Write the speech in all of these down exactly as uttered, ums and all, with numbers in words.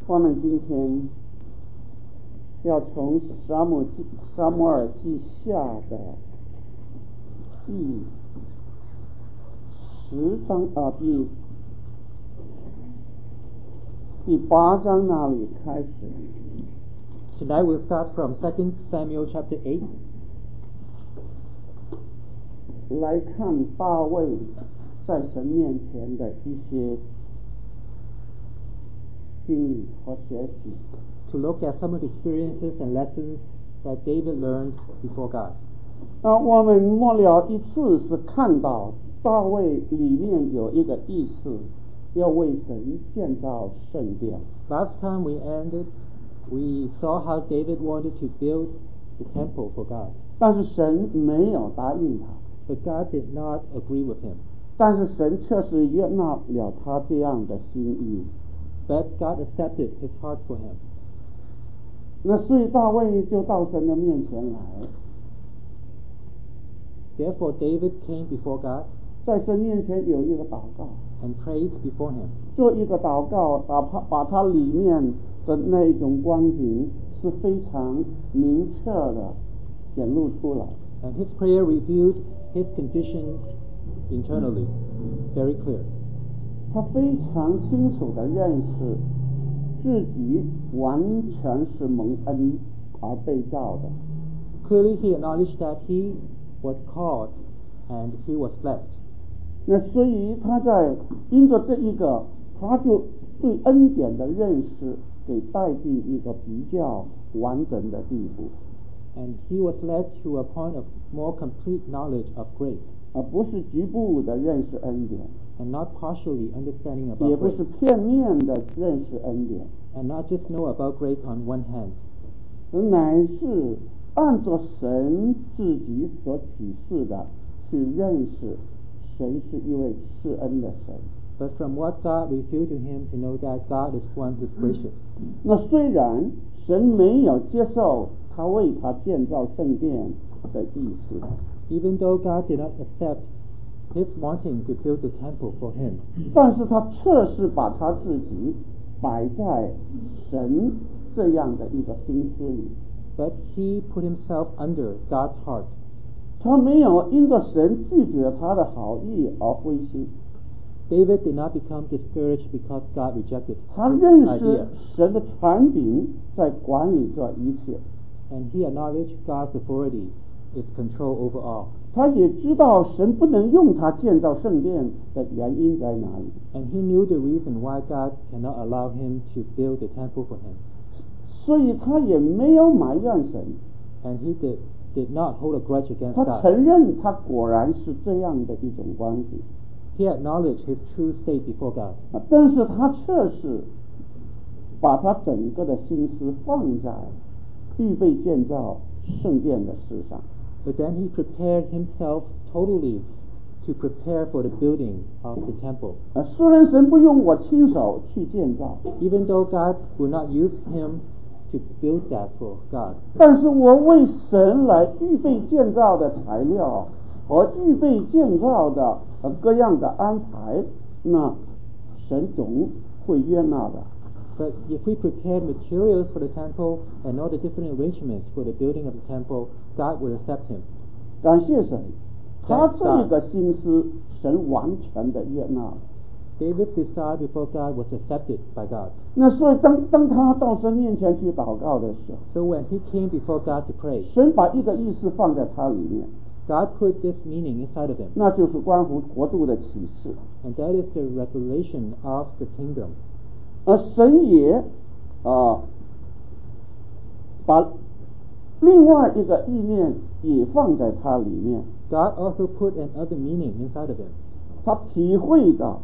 我们今天要从撒母记撒母耳记下的第十章啊第第八章那里开始。 Tonight we'll start from Second Samuel chapter eight. 来看大卫在神面前的一些经历和学习。 To look at some of the experiences and lessons that David learned before God. 啊，我们末了一次是看到大卫里面有一个意思，要为神建造圣殿。 Last time we ended, we saw how David wanted to build the temple for God. 但是神没有答应他。 But God did not agree with him. 但是神确实悦纳了他这样的心意。 But God accepted his heart for him. 那所以大卫就到神的面前来， Therefore David came before God 在神面前有一个祷告， and prayed before him. 做一个祷告，把他把他里面的那种光景是非常明确的显露出来。 And his prayer revealed his condition internally, very clear. 他非常清楚地认识自己完全是蒙恩而被造的。 Clearly he acknowledged that he was called and he was blessed. 那所以他在因着这一个，他就对恩典的认识给带进一个比较完整的地步。 And he was led to a point of more complete knowledge of grace, 而不是局部的认识恩典， and not partially understanding 也 about 不是 grace, 片面的认识恩典， and not just know about grace on one hand, 乃是按照神自己所启示的去认识神是一位施恩的神。 but from what God revealed to him to know that God is one who is gracious. 那虽然神没有接受他为他建造圣殿的意思， Even though God did not accept his wanting to build the temple for him, 但是他确实把他自己摆在神这样的一个心思里， but he put himself under God's heart. 他没有因着神拒绝他的好意而灰心， David did not become discouraged because God rejected 他 his 认 idea, 识神的权柄在管理这一切， and he acknowledged God's authority, its control over all. 他也知道神不能用他建造圣殿的原因在哪里， And he knew the reason why God cannot allow him to build the temple for him. 所以他也没有埋怨神， And he did, did not hold a grudge against 他 God. 承认他果然是这样的一种关系， He acknowledged his true state before God. 啊但是他确实把他整个的心思放在预备建造圣殿的事上。 But then he prepared himself totally to prepare for the building of the temple. 啊，虽然神不用我亲手去建造， Even though God would not use him to build that for God, 但是我为神来预备建造的材料和预备建造的呃各样的安排，那神总会悦纳的。 but if we prepared materials for the temple and all the different arrangements for the building of the temple, God would accept him. 感谢神，他这个心思神完全的悦纳了。 David's desire before God was accepted by God. 那所以当当他到神面前去祷告的时候， So when he came before God to pray, 神把一个意思放在他里面， God put this meaning inside of him, 那就是关乎国度的启示。 and that is the revelation of the kingdom. 而神也啊把另外一个意念也放在他里面， God also put another meaning inside of him. 他体会到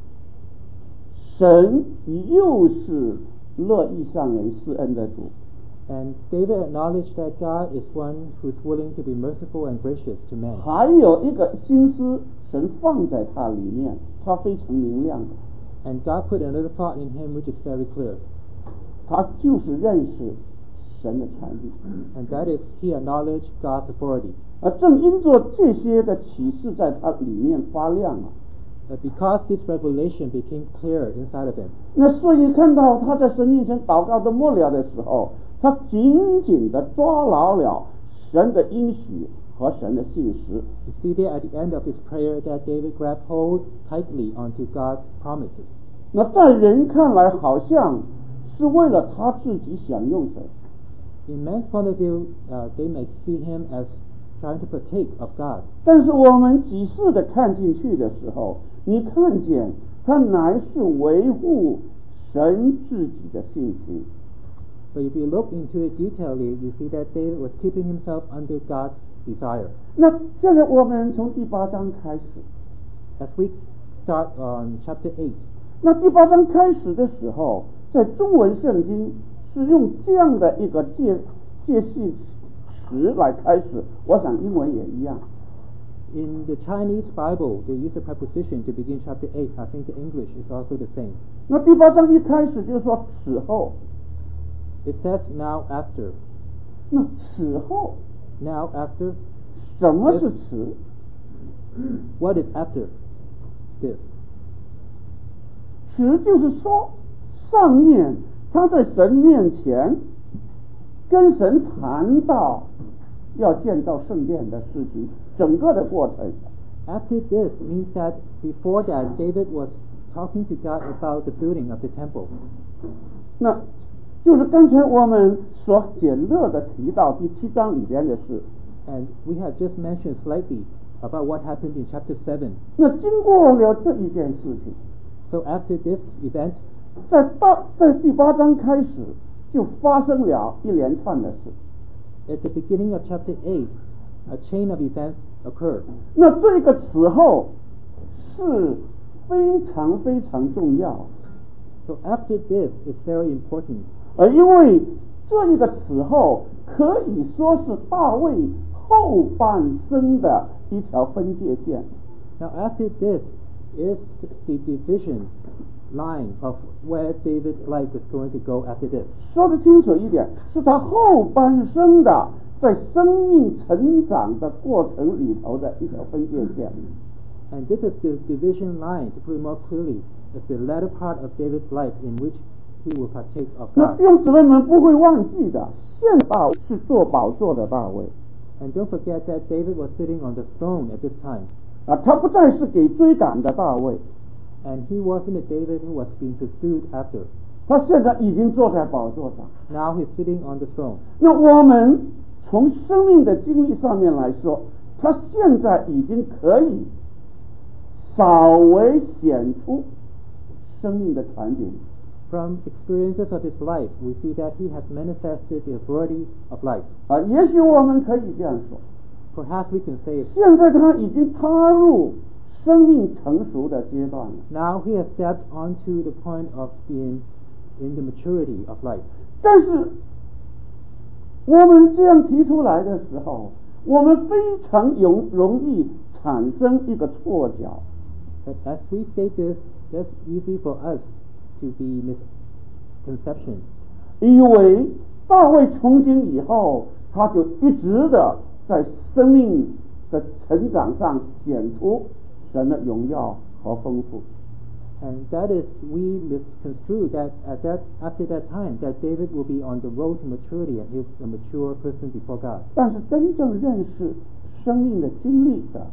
神又是乐意向人施恩的主， And David acknowledged that God is one who is willing to be merciful and gracious to men. 还有一个心思神放在他里面，他非常明亮的， And God put another thought in him which is very clear, 他就是认识神的权利。 and that is he acknowledged God's authority. 而正因着这些的启示在他里面发亮啊， Uh, because this revelation became clear inside of him. 那所以看到他在神面前祷告的末了的时候，他紧紧地抓牢了神的应许和神的信实。 You see there at the end of his prayer that David grabbed hold tightly onto God's promises. 那在人看来，好像是为了他自己享用神。 In man's point of view, uh, they may see him as trying to partake of God. 但是我们仔细的看进去的时候，你看见他乃是维护神自己的性情。 But if you look into it detailedly, you see that David was keeping himself under God's desire. 那现在我们从第八章开始， As we start on chapter eight, 那第八章开始的时候，在中文圣经是用这样的一个介介系词来开始，我想英文也一样。 in the Chinese Bible, they use a preposition to begin chapter eight. I think the English is also the same. 那第八章一开始就说此后， It says now after. 那此后 Now after. 什么是此？ What is after this? 此就是说，上面他在神面前跟神谈到要建造圣殿的事情，整个的过程。 After this means that before that, David was talking to God about the building of the temple. 那就是刚才我们所简略的提到第七章里边的事。 And we have just mentioned slightly about what happened in chapter seven. 那经过了这一件事情， So after this event, 在八在第八章开始就发生了一连串的事。 at the beginning of chapter eight, a chain of events occurred. 那这个此后是非常非常重要， So after this is very important. 呃，因为这一个此后可以说是大卫后半生的一条分界线。 Now after this is the division line of where David's life is going to go after this. 说得清楚一点，是他后半生的在生命成长的过程里头的一条分界线。 And this is the division line, to put it more clearly, is the latter part of David's life in which he will partake of 那 God. 弟兄姊妹们不会忘记的，现大卫是坐宝座的大卫 And don't forget that David was sitting on the throne at this time. 啊，他不再是给追赶的大卫， And he wasn't a David who was being pursued after. 他现在已经坐在宝座上。 Now he's sitting on the throne. 那我们从生命的经历上面来说，他现在已经可以稍微显出生命的传顶。 From experiences of his life, we see that he has manifested the authority of life. 啊，也许我们可以这样说， Perhaps we can say, 现在他已经踏入生命成熟的阶段了。 now he has stepped onto the point of being in the maturity of life. 但是我们这样提出来的时候，我们非常容容易产生一个错觉， But as we state this, that's easy for us to be misconception. 以为大卫从今以后，他就一直的在生命的成长上显出神的荣耀和丰富。 And that is, we misconstrue that at that after that time, that David will be on the road to maturity and he's a mature person before God. 但是真正认识生命的经历的，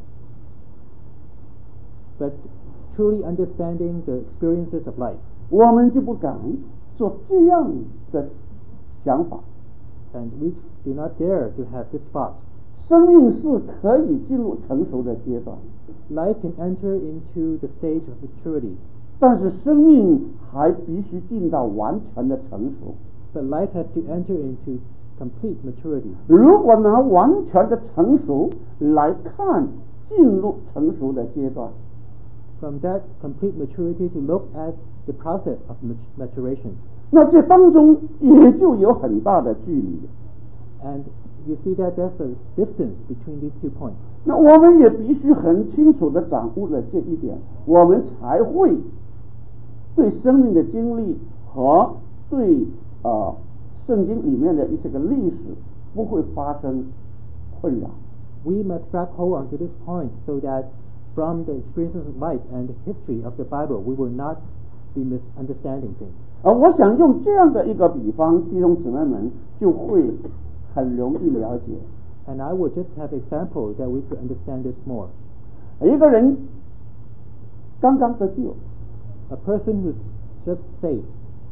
But truly understanding the experiences of life, 我们就不敢做这样的想法。 and we do not dare to have this thought. 生命是可以进入成熟的阶段， Life can enter into the stage of maturity, 但是生命还必须进到完全的成熟。 but life has to enter into complete maturity. 如果拿完全的成熟来看进入成熟的阶段， From that complete maturity to look at the process of mat- maturation. 那这当中也就有很大的距离。 And you see that there's a distance between these two points. 那我们也必须很清楚的掌握了这一点，我们才会对生命的经历和对呃圣经里面的一些个历史不会发生困扰。 We must grab hold onto this point so that from the experiences of life and the history of the Bible, we will not be misunderstanding things. 而我想用这样的一个比方，弟兄姊妹们就会很容易了解。 And I will just have example that we could understand this more. 一个人刚刚得救， A person who's just saved,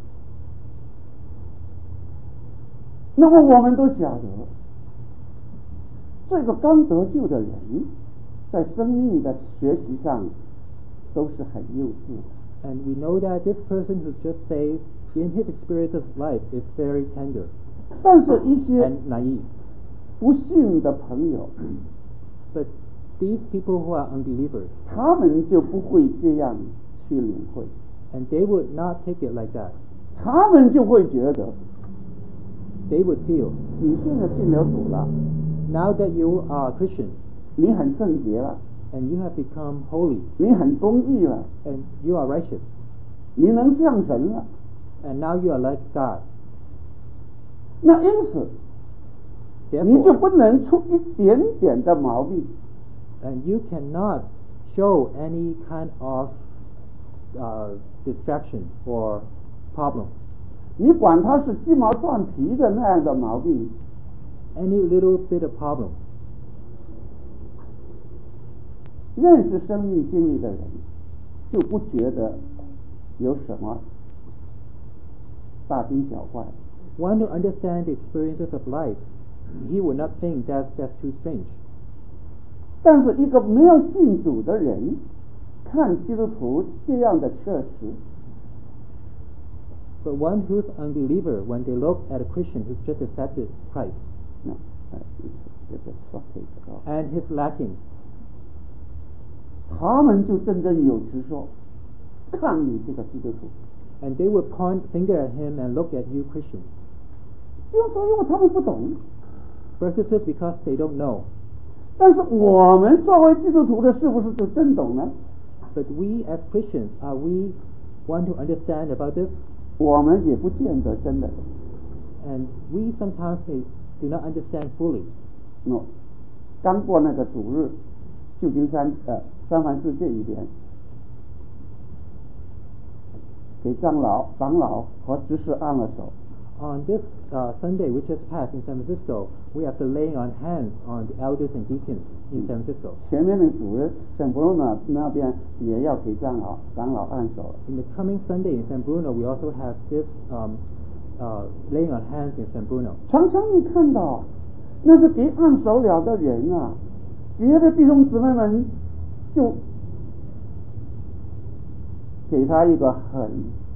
那么我们都晓得，这个刚得救的人，在生命的学习上都是很幼稚的。 and we know that this person who's just saved, in his experience of life, is very tender 但是，一些 and naive. 不信的朋友， But these people who are unbelievers, 他们就不会这样去领会， and they would not take it like that. 他们就会觉得， They would feel, 你现在信了主了， now that you are a Christian, 你很圣洁了， and you have become holy, 你很公义了， and you are righteous, 你能像神了， and now you are like God. 那因此你就 Therefore, 不能出一点点的毛病。 and you cannot show any kind of uh, distraction or problem, 你管他是鸡毛蒜皮的那样的毛病， any little bit of problem. 认识生命经历的人就不觉得有什么大惊小怪。 One who understands the experiences of life, he would not think that's, that's too strange. 但是一个没有信主的人看基督徒这样的确实， But one who's unbeliever, when they look at a Christian who's just accepted Christ, no, uh, it's, it's a shortage of- and he's lacking, 他们就振振有词说，看你这个基督徒， and they would point finger at him and look at you, Christian. 因为说因为他们不懂。 First it says because they don't know. 但是我们作为基督徒的，是不是就真懂呢？ But we as Christians, are we one to understand about this? 我们也不见得真的懂。 And we sometimes may do not understand fully. no， 刚过那个主日，旧金山呃三藩市这一边，给长老、长老和执事按了手。 On this uh, Sunday, which has passed in San Francisco, we have the laying on hands on the elders and deacons in San Francisco. 前面的主日圣伯纳那边也要给长老、长老按手。 In the coming Sunday in San Bruno, we also have this um, uh, laying on hands in San Bruno. 常常你看到，那是给按手了的人啊，别的弟兄姊妹们就给他一个很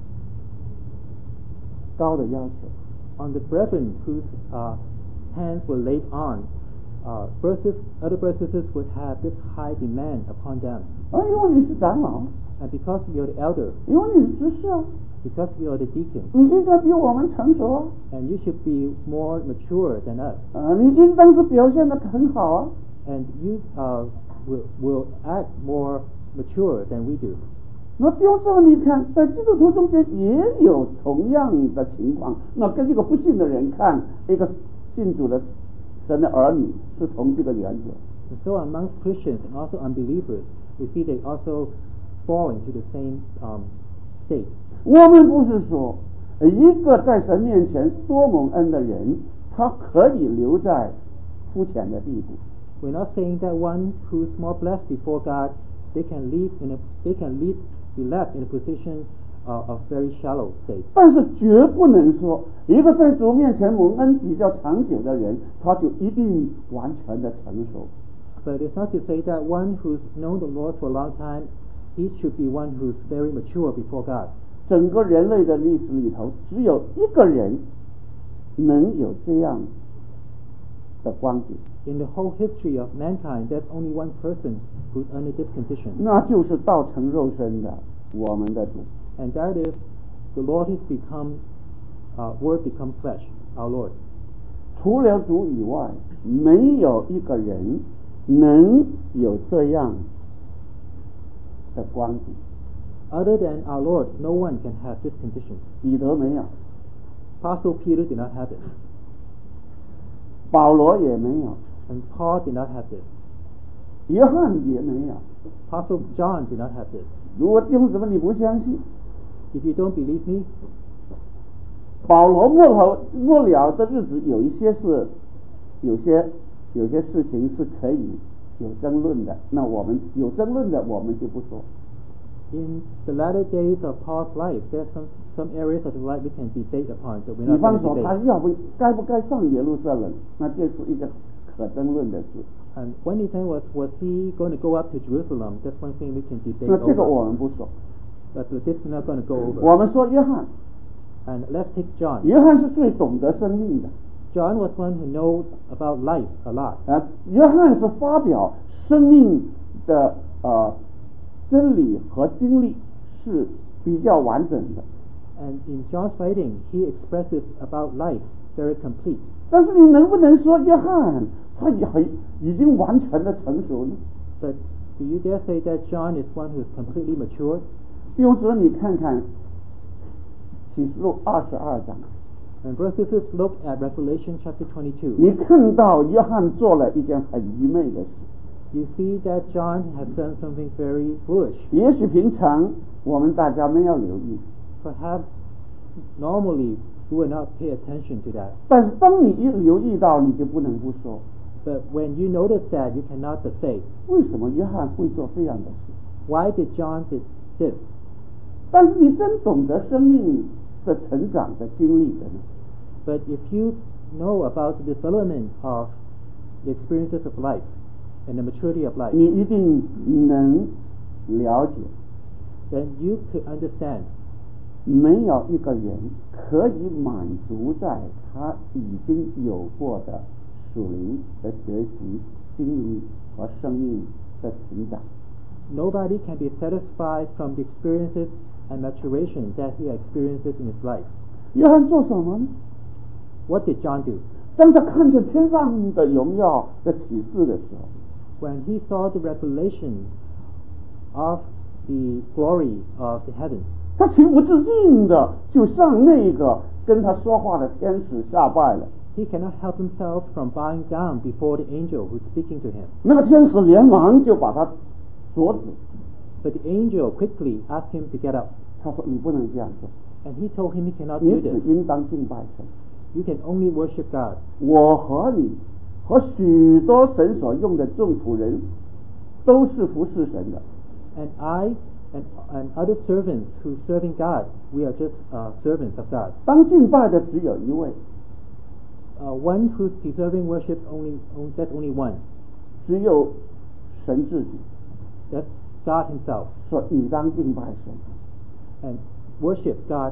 高的要求。 On the brethren whose uh, hands were laid on, uh, brothers, other brothers and sisters would have this high demand upon them. 啊，因为你是长老， And because you're the elder, 因为你是执事啊， because you're the deacon, 你应该比我们成熟啊， and you should be more mature than us, 啊，你应当是表现得很好啊。 and you uh, will, will act more mature than we do. 那弟兄姊妹，你看，在基督徒中间也有同样的情况。那跟这个不信的人看，一个信主的神的儿女是同这个原则。 And so amongst Christians and also unbelievers, we see they also fall into the same um, state. 我们不是说一个在神面前多蒙恩的人，他可以留在肤浅的地步。 We're not saying that one who's more blessed before God, they can lead in a, they can lead, be left in a position uh, of very shallow state. 但是绝不能说一个在主面前蒙恩比较长久的人，他就一定完全的成熟。 But it's not to say that one who's known the Lord for a long time, he should be one who's very mature before God. 整个人类的历史里头，只有一个人能有这样的光景， In the whole history of mankind, there's only one person who's under this condition, 那就是道成肉身的我们的主。 and that is the Lord has become, uh, Word become flesh, our Lord. 除了主以外，没有一个人能有这样的光景。 Other than our Lord, no one can have this condition. 彼得没有， Apostle Peter did not have it, 保罗也没有， and Paul did not have this. 约翰也没有。 Apostle John did not have this. 如果弟兄姊妹你不相信， If you don't believe me, 保罗末后末了的日子有一些是，有些有些事情是可以有争论的，那我们有争论的我们就不说。 in the latter days of Paul's life, there's some, some areas of his life we can debate upon, but we're 比 not 方 going to 说他 debate. 要不该不该上耶路撒冷，那这是一个可争论的事。 And one event was, was he going to go up to Jerusalem? That's one thing we can debate 那这个 over. 我们不说， But this we're not going to go over. 我们说约翰， And let's take John. 约翰是最懂得生命的。 John was one who knows about life a lot. 啊，约翰是发表生命的呃真理和经历是比较完整的。 And in John's writing, he expresses about life very complete. 但是你能不能说约翰他也很已经完全的成熟呢？ But do you dare say that John is one who is completely matured? 弟兄姊妹，你看看启示录二十二章， And brothers and sisters, look at Revelation chapter twenty-two. 你看到约翰做了一件很愚昧的事。 You see that John has done something very foolish. 也许平常我们大家没有留意， Perhaps normally we would not pay attention to that. 但是当你一留意到，你就不能不说， But when you notice that, you cannot but say, 为什么约翰会做这样的事？ why did John did this? 但是你真懂得生命的成长的经历的呢？ But if you know about the development of the experiences of life and the maturity of life, 你一定能了解， then you could understand 没有一个人可以满足在他已经有过的属灵的学习、经历和生命的成长。 nobody can be satisfied from the experiences and maturation that he experiences in his life. 约翰做什么呢？ What did John do? 当他看见天上的荣耀的启示的时候， When he saw the revelation of the glory of the heavens, 他情不自禁的就向那个跟他说话的天使下拜了。 he cannot help himself from bowing down before the angel who's speaking to him. 那个天使连忙就把他阻止， But the angel quickly asked him to get up, 他说：“你不能这样做， and he told him he cannot 你 do 只 this. 应当敬拜神。 You can only worship God. 我和你和许多神所用的众仆人都是服侍神的。 And I and, and other servants who serving God, we are just uh, servants of God. 当敬拜的只有一位， Uh, one who's deserving worship only, only that's only one. 只有神自己。 That's God Himself. 说你当敬拜神。 And worship God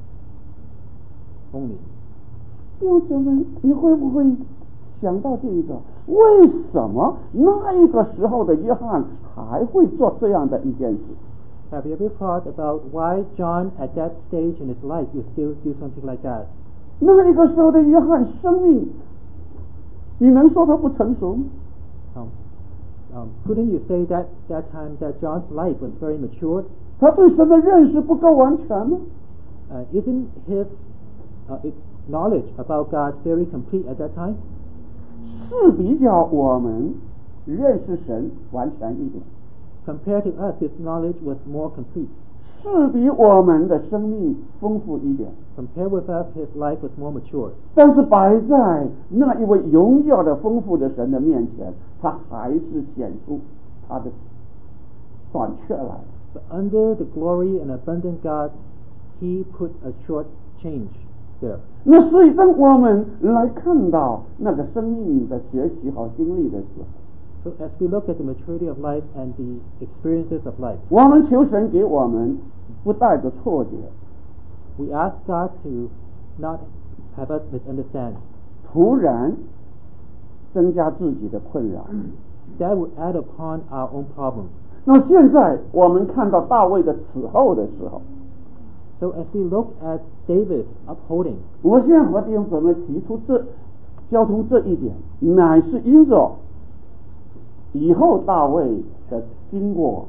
only. 弟兄姊妹，你会不会想到这个？为什么那一个时候的约翰还会做这样的一件事？ Have you ever thought about why John at that stage in his life would still do something like that? 那一个时候的约翰生命，你能说他不成熟吗？ Um, um, couldn't you say that that time that John's life was very matured? 他对神的认识不够完全吗？ Uh, isn't his uh, i- knowledge about God very complete at that time? 是比较我们认识神完全一点， Compared to us, his knowledge was more complete. 是比我们的生命丰富一点。 Compared with us, his life was more mature. 但是摆在那一位荣耀的丰富的神的面前，他还是显出他的短缺来。 But under the glory and abundant God, he put a short change there. 那所以当我们来看到那个生命的学习和经历的时候， So as we look at the maturity of life and the experiences of life, 我们求神给我们不带着错觉， we ask God to not have us misunderstand. 突然增加自己的困扰。 That would add upon our own problems. 那现在我们看到大卫的此后的时候， So as we look at David's upholding, 我现在和弟兄姊妹提出这交通这一点，乃是因着以后大卫的经过，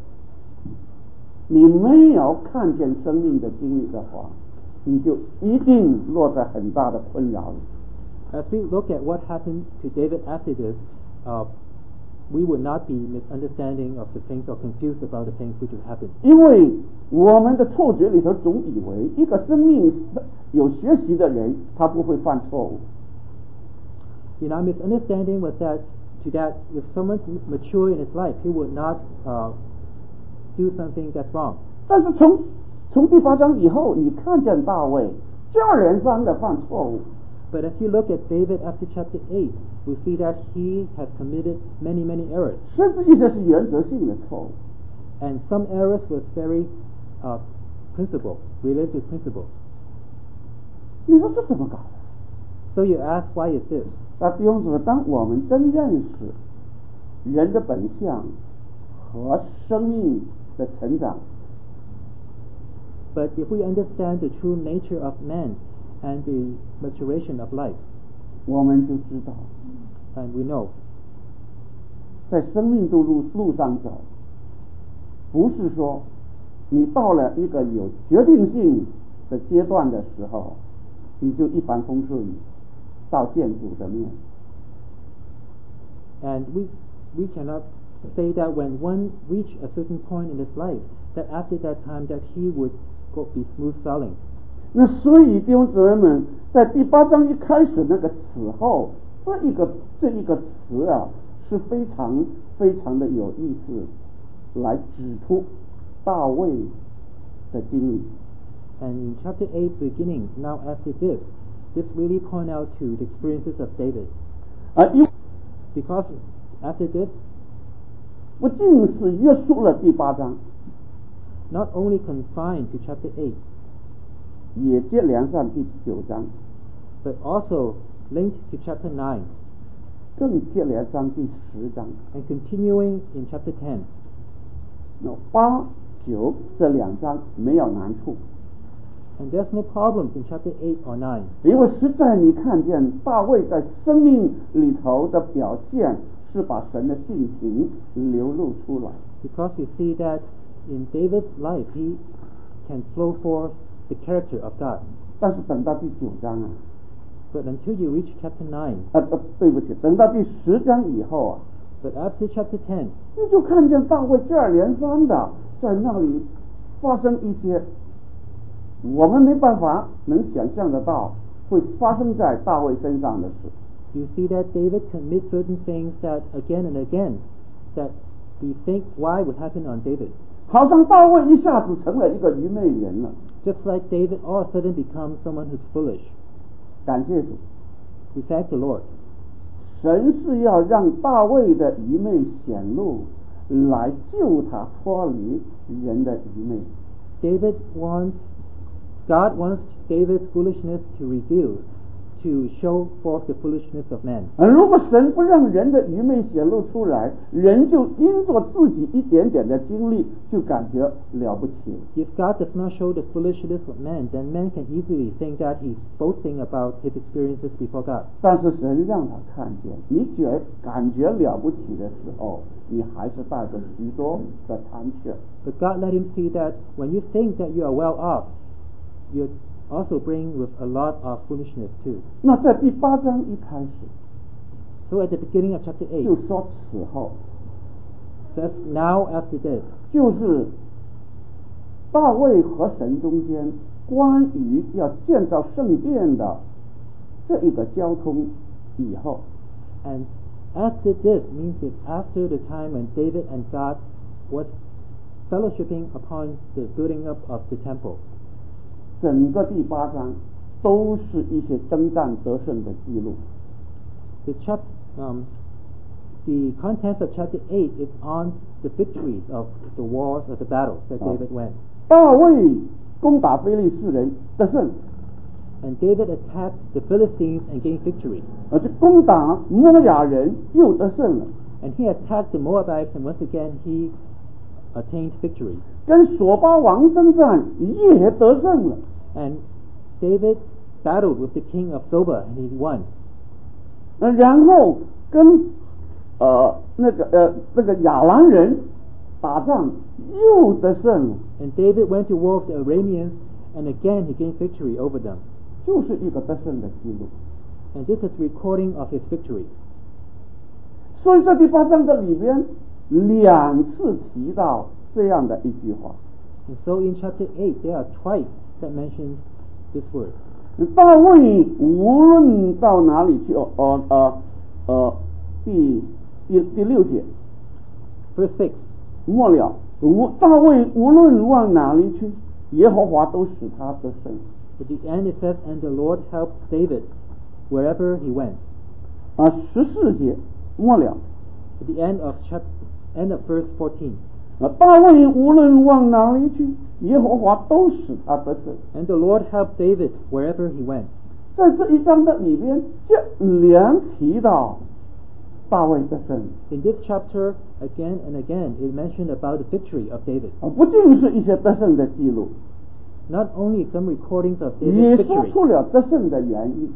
你没有看见生命的经历的话，你就一定落在很大的困扰里。 as we look at what happened to David after this, uh, we would not be misunderstanding of the things or confused about the things which have happened. 因为我们的错觉里头总以为一个生命有学习的人，他不会犯错误。 In our misunderstanding was that to that if someone's mature in his life, he would not uh, do something that's wrong. 但是从从第八章以后，你看见大卫接二连三的犯错误。 But if you look at David after chapter eight, we see that he has committed many, many errors. 甚至一些是原则性的错误。 And some errors was very uh, principle, related to principle. 你说这怎么搞的？ So you ask, why is this? 那弟兄姊妹，当我们真认识人的本相和生命的成长， But if we understand the true nature of man and the maturation of life, 我们就知道， and we know 在生命的路路上走，不是说你到了一个有决定性的阶段的时候，你就一帆风顺到见主的面。 And we we cannot say that when one reach a certain point in his life, that after that time that he would go be smooth sailing. 那所以弟兄姊妹们，在第八章一开始那个此后，这一个这一个词啊，是非常非常的有意思，来指出大卫的经历。 And in chapter eight beginning, now after this, this really point out to the experiences of David. 啊，因 Because after this, 不仅是约束了第八章， not only confined to chapter eight, 也接连上第九章， but also linked to chapter nine, 更接连上第十章。 and continuing in chapter ten. 那八九这两章没有难处， And there's no problems in chapter eight or nine. 因为实在你看见大卫在生命里头的表现，是把神的性情流露出来。 Because you see that in David's life, he can flow forth the character of God. 但是等到第九章啊， But until you reach chapter nine, 啊呃，对不起，等到第十章以后啊， but after chapter ten, 你就看见大卫接二连三的在那里发生一些我们没办法能想象得到会发生在大卫身上的事。 you see that David commits certain things that again and again, that we think why would happen on David. 好像大卫一下子成了一个愚昧人了。 Just like David all of a sudden becomes someone who's foolish. 感谢主， We thank the Lord. 神是要让大卫的愚昧显露，来救他脱离人的愚昧。 David wants, God wants David's foolishness to reveal, to show forth the foolishness of man. 而如果神不让人的愚昧显露出来，人就因着自己一点点的经历，就感觉了不起。 If God does not show the foolishness of man, then man can easily think that he's boasting about his experiences before God. 但是神让他看见，你觉感觉了不起的时候，你还是带着许多的残缺。 But God let him see that when you think that you are well off, you also bring with a lot of foolishness too. 那在第八章一开始 So at the beginning of chapter eight, 就说此后， says, now after this, 就是大卫和神中间关于要建造圣殿的这一个交通以后， and after this means that after the time when David and God was fellowshipping upon the building up of the temple. 整个第八章都是一些征战得胜的记录。 The chap, um, the contents of chapter eight is on the victories of the wars of the battles that David won. 大卫攻打非利士人得胜， And David attacked the Philistines and gained victory. 而且攻打摩亚人又得胜了， And he attacked the Moabites, and once again he attained victory. 跟索巴王征战也得胜了。 And David battled with the king of Soba, and he won. 呃然后跟呃那个呃那个亚兰人打仗又得胜了， And David went to war with the Arameans, and again he gained victory over them. 就是一个得胜的记录。 And this is recording of his victories. 所以在第八章的里边两次提到这样的一句话。 And so in chapter eight, there are twice that mentions this word. 大卫无论到哪里去，哦哦呃呃，第第第六节 Verse six. 末了，无大卫无论往哪里去，耶和华都使他得胜。 At the end it says, and the Lord helped David wherever he went. 啊，十四节末了， At the end of chapter, end of verse fourteen. 啊，大卫无论往哪里去，耶和华都使他得胜。 And the Lord helped David wherever he went. 在这一章的里边，这连提到大卫得胜。 In this chapter, again and again, it mentioned about the victory of David. 啊，不仅是一些得胜的记录， Not only some recordings of 也 David's 说 victory, 出了得胜的原因。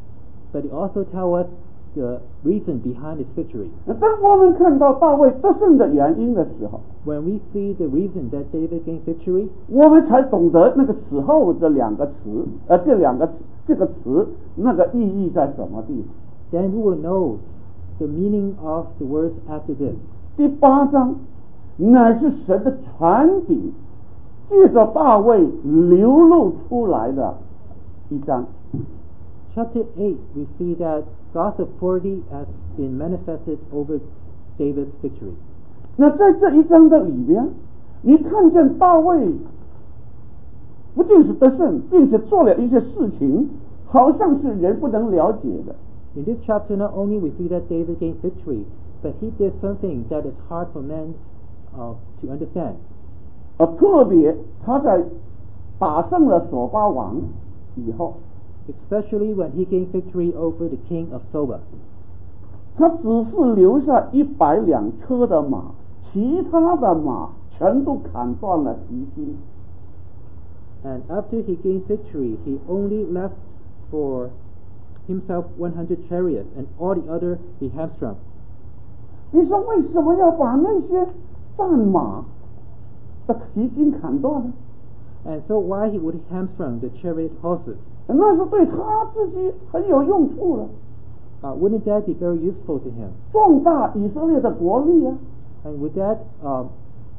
but it also tells us the reason behind his victory. 当我们看到大卫得胜的原因的时候， When we see the reason that David gained victory, 我们才懂得那个此后这两个词，呃，这两个这个词那个意义在什么地方。 then we will know the meaning of the words after this. 第八章乃是神的权柄，借着大卫流露出来的一章。 Chapter eight, we see that God's authority has been manifested over David's victory. 那在这一章的里边，你看见大卫不仅是得胜，并且做了一些事情，好像是人不能了解的。 In this chapter, not only we see that David gained victory, but he did something that is hard for men uh, to understand. 呃，特别他在打胜了索巴王以后， Especially when he gained victory over the king of Soba. 他只是留下一百辆车的马，其他的马全都砍断了蹄筋。 And after he gained victory, he only left for himself one hundred chariots, and all the other he hamstrung. 你说为什么要把那些战马的蹄筋砍断呢？ And so why he would hamstrung the chariot horses? 那是对他自己很有用处的， Uh, wouldn't that be very useful to him? 壮大以色列的国力啊！ And would that um,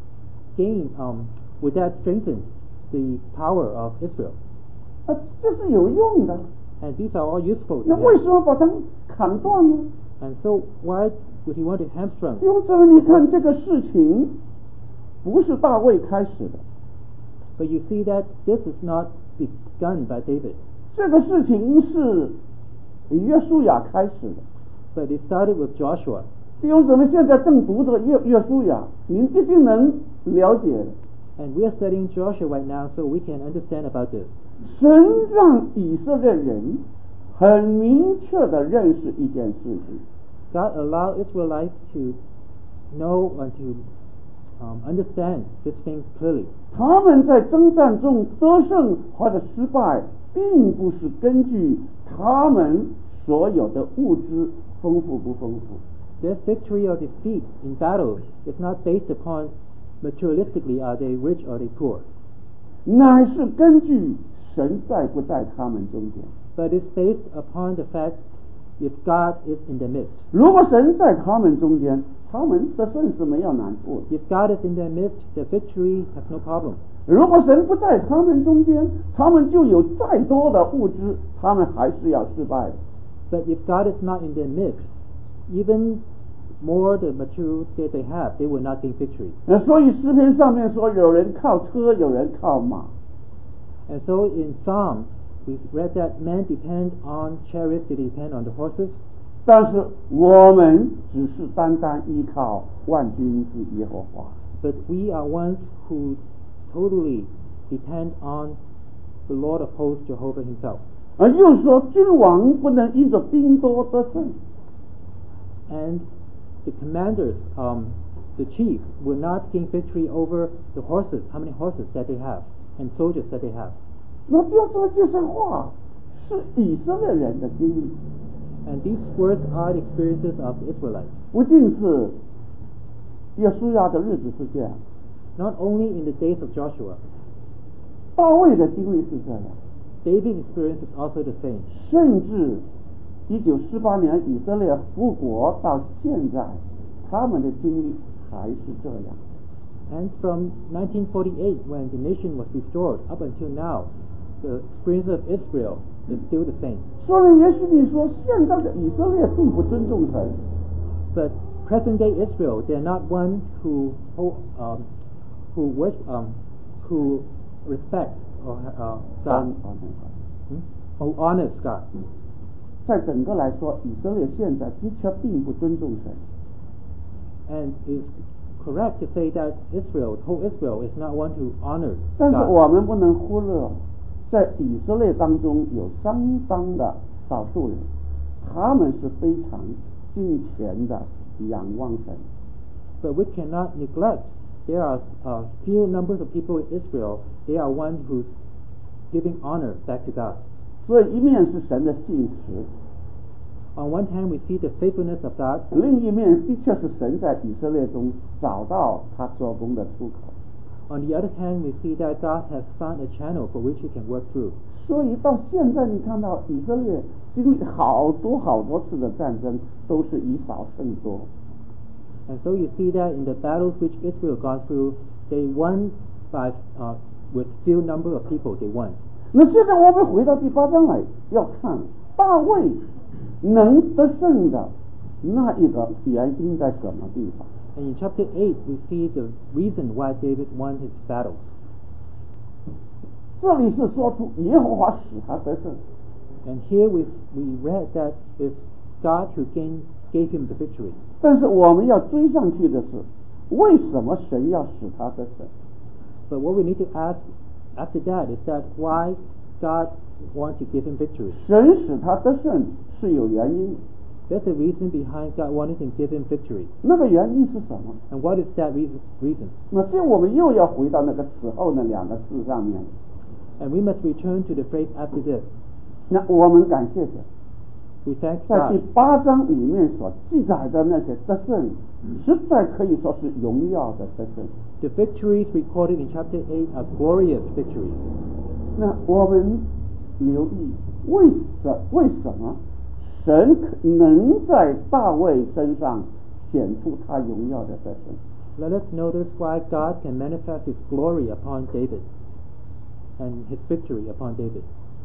gain, um, would that strengthen the power of Israel? 啊，这是有用的。 And these are all useful to 那为 him. 什么把它砍断呢？ And so why would he want to hamstrung? 弟兄姊妹，你看这个事情不是大卫开始的， But you see that this is not begun by David, 这个事情是约书亚开始的。 but it started with Joshua. 弟兄姊妹，现在正读着约约书亚，您一定能了解的。 And we are studying Joshua right now, so we can understand about this. 神让以色列人很明确的认识一件事情， God allowed Israelites to know and to um, understand this thing clearly. 他们在征战中得胜或者失败，并不是根据他们所有的物质丰富不丰富， Their victory or defeat in battle is not based upon materialistically are they rich or they poor, 乃是根据神在不在他们中间。 but it's based upon the fact if God is in the midst. 如果神在他们中间，他们得胜是没有难处的； If God is in their midst, their victory has no problem. 如果神不在他们中间，他们就有再多的物质，他们还是要失败的。 But if God is not in their midst, even more the materials that they have, they will not gain victory. 呃，所以诗篇上面说，有人靠车，有人靠马。 And so in Psalm, we read that men depend on chariots, they depend on the horses, 但是我们只是单单依靠万军之耶和华。 but we are ones who totally depend on the Lord of hosts, Jehovah himself. 而又说，君王不能因着兵多得胜。 And the commanders, um, the chiefs, will not gain victory over the horses, how many horses that they have, and soldiers that they have. 那要说这些话是以色列人的经历， And these words are the experiences of the Israelites. 不仅是约书亚的日子是这样， Not only in the days of Joshua, 大卫的经历是这样， David's experience is also the same. 甚至一九四八年以色列复国到现在，他们的经历还是这样。 And from nineteen forty-eight, when the nation was restored, up until now, the experience of Israel is still the same. 所以也许你说现在的以色列并不尊重神， But present-day Israel, they're not one who who um, who worship, um, who respect or uh, 当 God, 哦那个 hmm? who honors God. 在整个来说，以色列现在的确并不尊重神。 And it's correct to say that Israel, whole Israel, is not one who honors 但是 God. 我们不能忽略，在以色列当中有相当的少数人，他们是非常敬虔的仰望神。 But we cannot neglect there are a few numbers of people in Israel. They are one who's giving honor back to God. 所以一面是神的信实， On one hand, we see the faithfulness of God. 另一面的确是神在以色列中找到他做工的出口。 On the other hand, we see that God has found a channel for which He can work through. 所以到现在你看到以色列经历好多好多次的战争，都是以少胜多。 And so you see that in the battles which Israel gone through, they won by uh, with few number of people. They won. 那现在我们回到第八章来，要看大卫能得胜的那一个原因在什么地方。 And in chapter eight, we see the reason why David won his battles. 这里是说出耶和华使他得胜， And here we we read that it's God who gained, gave him the victory. 但是我们要追上去的是，为什么神要使他得胜？ But what we need to ask after that is that why God wants to give him victory. 神使他得胜是有原因， There's a reason behind God wanting to give him victory. 那个原因是什么？ And what is that reason? reason? 那这我们又要回到那个此后那两个字上面。 And we must return to the phrase after this. 那我们感谢神， We thank 在第 God. 八章里面所记载的那些得胜，实在可以说是荣耀的得胜。 The victories recorded in chapter eight are glorious victories. 那我们留意，为什为什么神能在大卫身上显出他荣耀的得胜？ Let us notice why God can manifest His glory upon David and His victory upon David.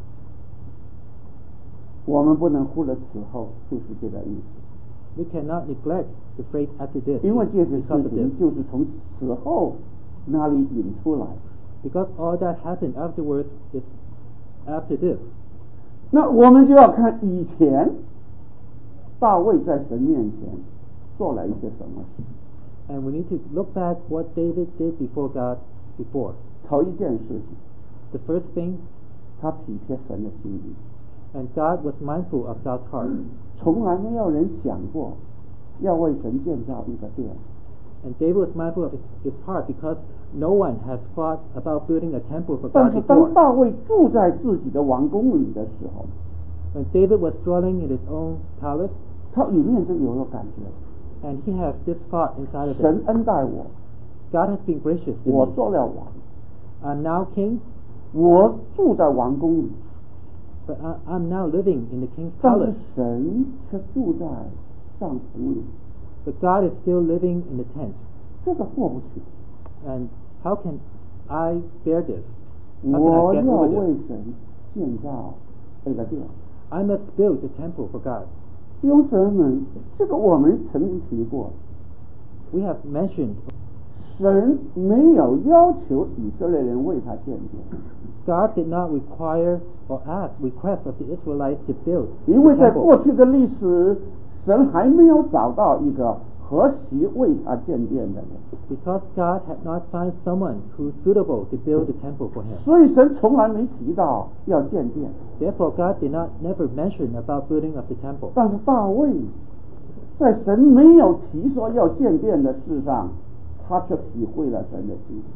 我们不能忽略此后就是这个意思， We cannot neglect the phrase after this 因为这些 because 事 of 情 this. 就是从此后那里引出来。 Because all that happened afterwards is after this. 那我们就要看以前大卫在神面前做了一些什么事。 And we need to look back what David did before God before. 头一件事情， The first thing, 他体贴神的心意， and God was mindful of God's heart. 从来没有人想过要为神建造一个殿。 And David was mindful of his, his heart because no one has thought about building a temple for 但 God 是当 before. 大卫住在自己的王宫里的时候， When David was dwelling in his own palace, 他里面就有了感觉， and he has this thought inside of 神 him. 恩待我， God has been gracious to 我 me. 做了王， I'm now king, 我住在王宫里， but I, I'm now living in the king's 但是 palace. 神却住在帐篷里， But God is still living in the tent. 这个过不去。 And how can I bear this? How can 我 I get 要 over 为 this? 神建造这个殿。 I must build a temple for God. 弟兄姊妹们，这个我们曾经提过， We have mentioned 神没有要求以色列人为他建殿， God did not require or ask, request of the Israelites to build 因为 the 在过 temple 去的历史，神还没有找到一个合适为他建殿的人， because God had not found someone who's suitable to build the temple for him. 所以神从来没提到要建殿。 Therefore, God did not never mention about building of the temple. 但是大卫在神没有提说要建殿的事上，他却体会了神的心。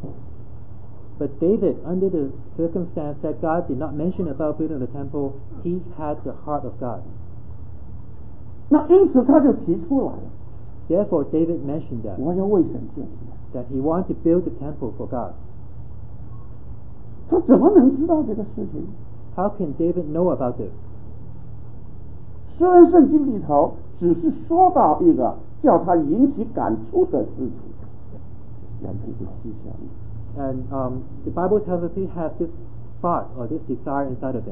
But David, under the circumstance that God did not mention about building the temple, he had the heart of God. 那因此他就提出来了， Therefore, David mentioned that, 我要为神建殿。 that he wanted to build the temple for God. 他怎么能知道这个事情？ How can David know about this? 虽然圣经里头只是说到一个叫他引起感触的事情，人可以思想。 And um, the Bible tells us he has this thought or this desire inside of him.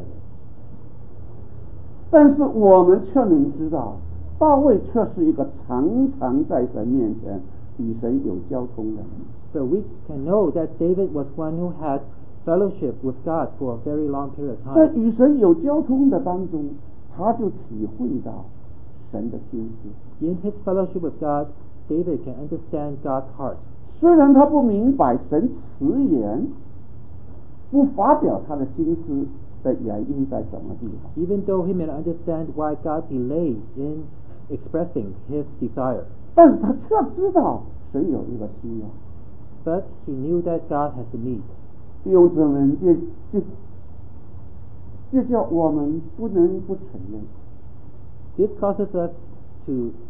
但是我们却能知道，大卫却是一个常常在神面前与神有交通的人。 So we can know that David was one who had fellowship with God for a very long period of 在 time. 与神有交通的当中，他就体会到神的心思。 In his fellowship with God, David can understand God's heart. 虽然他不明白神迟延不发表他的心思的原因在什么地方， Even though he may not understand why God delayed in expressing his desire, 但是他却知道神有一个需要。 but he knew that God has a need. 弟兄姊妹，这这这叫我们不能不承认， This causes us to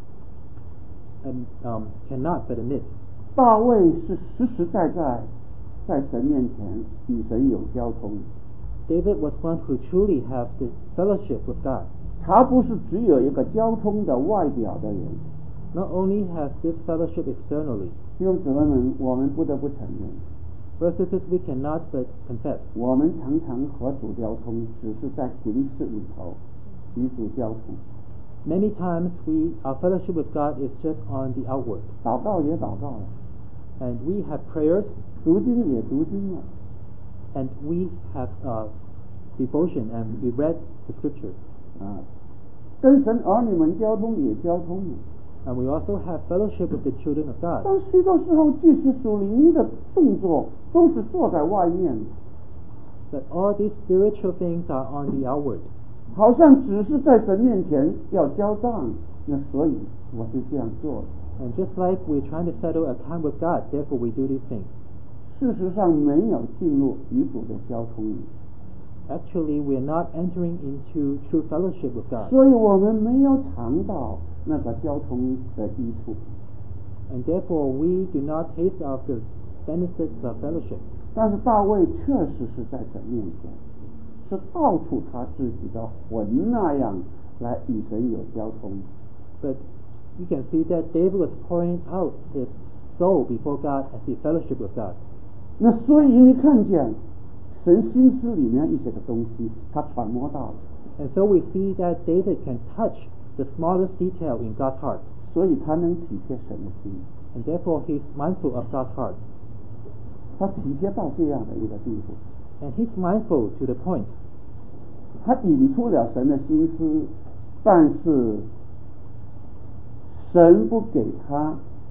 um, um, cannot but admit 大卫是实实在在在神面前与神有交通， David was one who truly had the fellowship with God. 他不是只有一个交通的外表的人。 Not only has this fellowship externally, 弟兄姊妹们，我们不得不承认， brothers and sisters, we cannot but confess 我们常常和主交通，只是在形式里头与主交通。 many times we our fellowship with God is just on the outward, 祷告也祷告了， and we have prayers 读经也读经了， and we have uh, devotion and we read the scriptures, 啊，跟神儿女们交通也交通了。 and we also have fellowship with the children of God. 但许多时候，这些属灵的动作都是做在外面， But all these spiritual things are on the outward, 好像只是在神面前要交账，那所以我就这样做了。 and just like we're trying to settle account with God, therefore we do these things. 事实上没有进入与主的交通里， Actually, we are not entering into true fellowship with God, 所以我们没有尝到那个交通的益处。 and therefore we do not taste of the benefits of fellowship. 但是大卫确实是在神面前，是道出他自己的魂那样来与神有交通。 But you can see that David was pouring out his soul before God as he fellowship with God. 那所以你看见神心思里面一些的东西，他揣摩到了， And so we see that David can touch the smallest detail in God's heart, 所以他能体贴神的心， and therefore he's mindful of God's heart. 他体贴到这样的一个地步， And he's mindful to the point 他引出了神的心思，但是神不给他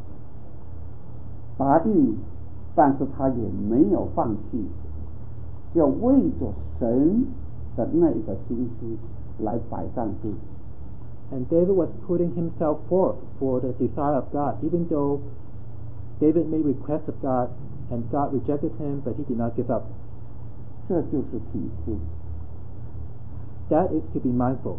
答应，但是他也没有放弃，要为着神的那个心思来摆上自己。 And David was putting himself forth for the desire of God, even though David made requests of God and God rejected him, but he did not give up. 这就是体贴。 That is to be mindful.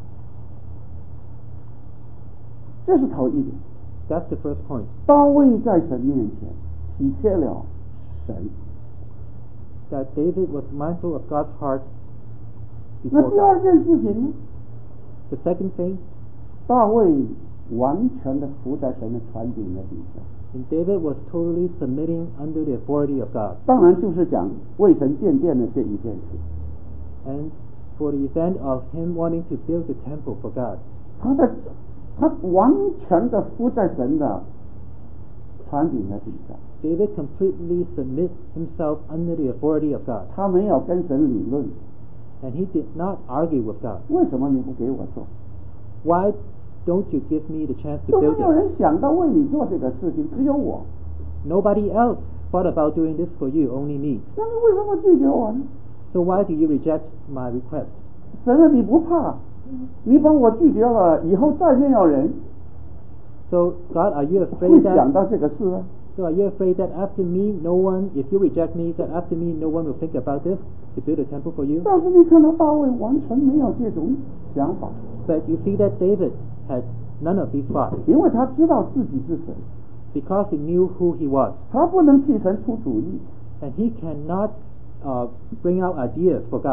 这是头一点。 That's the first point. 大卫在神面前体贴了神。 That David was mindful of God's heart 那 before 第二 God. 件事情呢？ The second thing, 大卫完全的服在神的权柄的底下。 and David was totally submitting under the authority of God. 当然就是讲为神建殿的这一件事。 And for the event of him wanting to build the temple for God, 他在他完全的服在神的权柄的底下， David completely submit himself under the authority of God. 他没有跟神理论， And he did not argue with God. 为什么你不给我做？ Why don't you give me the chance to 都没 build 有 it? 人想到为你做这个事情，只有我。 Nobody else thought about doing this for you, only me. 那你为什么拒绝我呢？ So why do you reject my request? 神啊，你不怕？你把我拒绝了，以后再没有人 So God, are you 会 afraid 想 that 到这个事啊。 so are you afraid that after me no one, if you reject me, that after me no one will think about this to build a temple for you? 但是你看到大卫完全没有这种想法， But you see that David had none of these thoughts 因为他知道自己是神， because he knew who he was. 他不能替神出主意， And he cannot uh, bring out ideas for God.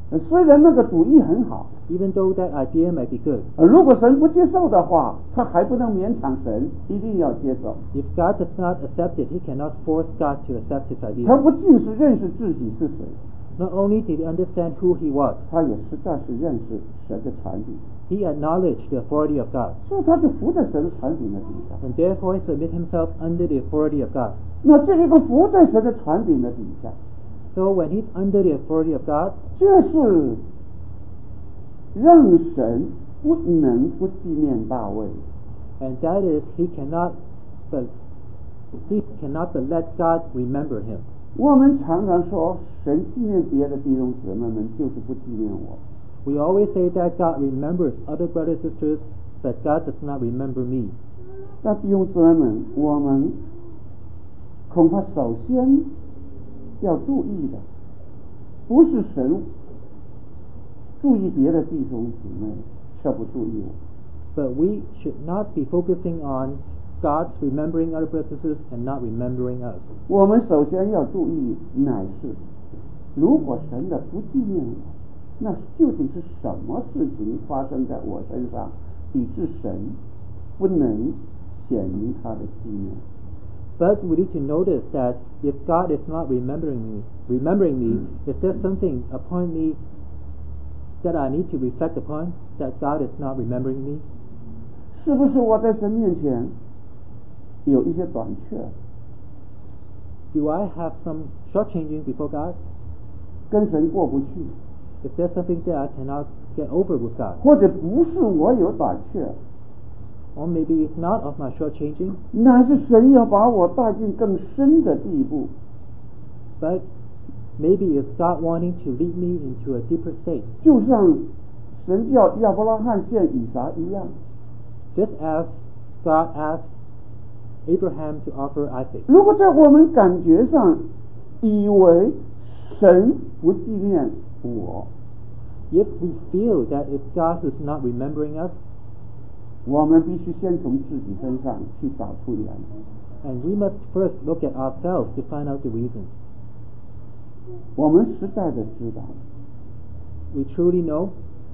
呃虽然那个主意很好， even though that idea might be good. 呃如果神不接受的话，他还不能勉强神一定要接受。 If God does not accept it, he cannot force God to accept his 他 idea. 不仅是认识自己是谁， Not only did he understand who he was, 他也实在是认识神的权柄， he acknowledged the authority of God, 所以他就服在神的权柄的底下。 and therefore he submit himself under the authority of God. 那这一个服在神的权柄的底下， So when he's under the authority of God, 这是让神不能不纪念大卫。 and that is he cannot but he cannot but let God remember him. 我们常常说，神纪念别的弟兄姊妹们，就是不纪念我。 We always say that God remembers other brothers and sisters, but God does not remember me. 那弟兄姊妹们，我们恐怕首先要注意的，不是神注意别的弟兄姊妹，却不注意我。 But we should not be focusing on God's remembering other brothers and sisters and not remembering us. 我们首先要注意，乃是如果神的不纪念我，那究竟是什么事情发生在我身上，以致神不能显明他的纪念？ But we need to notice that if God is not remembering me, remembering me, if there's something upon me that I need to reflect upon, that God is not remembering me, 是不是我在神面前有一些短缺？ do I have some shortchanging before God? 跟神过不去， Is there something that I cannot get over with God? 或者不是我有短缺， Or maybe it's not of my shortchanging, 乃是神要把我带进更深的地步。 but maybe it's God wanting to lead me into a deeper state. 就像神叫亚伯拉罕献以撒一样， Just as God asked Abraham to offer Isaac. 如果在我们感觉上以为神不纪念我， If we feel that it's God who's not remembering us, 我们必须先从自己身上去找出原因。 and we must first look at ourselves to find out the reason. 我们实在的知道， We truly know